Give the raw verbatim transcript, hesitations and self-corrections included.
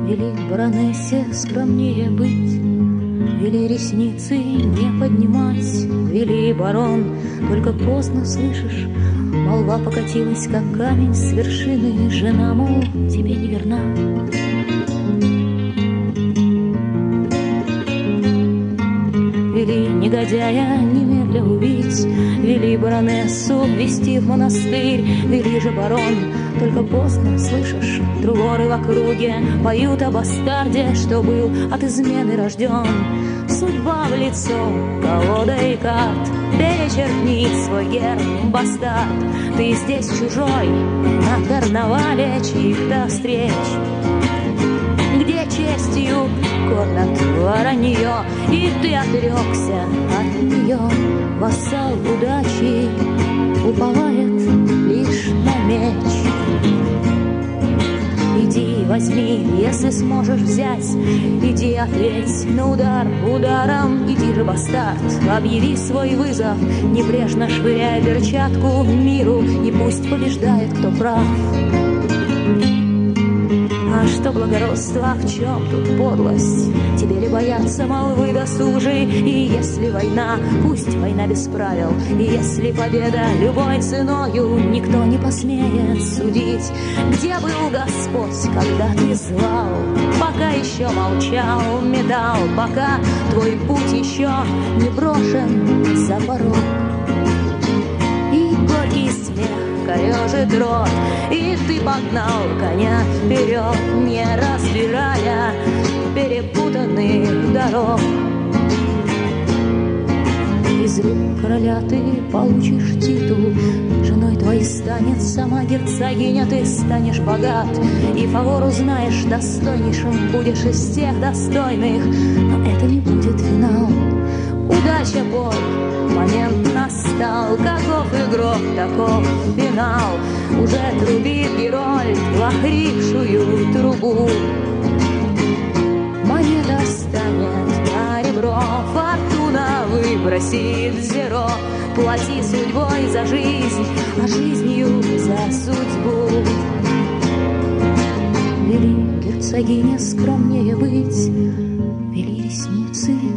Вели баронессе скромнее быть, вели ресницы не поднимать, вели, барон, только поздно слышишь, молва покатилась, как камень с вершины, жена, мол, тебе не верна. Вели негодяя немедля убить, вели баронессу ввести в монастырь, вели же, барон, только поздно слышишь, труворы в округе поют о бастарде, что был от измены рожден. Судьба в лицо, колодой карт перечеркнит свой герб, бастард. Ты здесь чужой, на карнавале чьих-то встреч, где честью кормят воронье, и ты отрекся от нее. Вассал удачи уповает лишь на меч. Иди возьми, если сможешь взять, иди ответь на удар ударом. Иди же, бастард, объяви свой вызов, небрежно швыряя перчатку миру, и пусть побеждает кто прав. А что благородство, в чем тут подлость? Тебе ли бояться молвы досужей? И если война, пусть война без правил, и если победа любой ценою, никто не посмеет судить. Где был Господь, когда ты звал? Пока еще молчал, медал, пока твой путь еще не брошен за порог. И горький смех корежит рот, и ты погнал коня вперед, не разбирая перепутанных дорог. Из рук короля ты получишь титул, женой твоей станет сама герцогиня, ты станешь богат, и фавор узнаешь достойнейшим, будешь из тех достойных, но это не будет финал. Удача, бой, момент настал, каков игрок, таков финал. Уже трубит герой в охрипшую трубу. Монета станет на ребро, фортуна выбросит зеро. Плати судьбой за жизнь, а жизнью за судьбу. Вели, герцогиня, скромнее быть, вели ресницы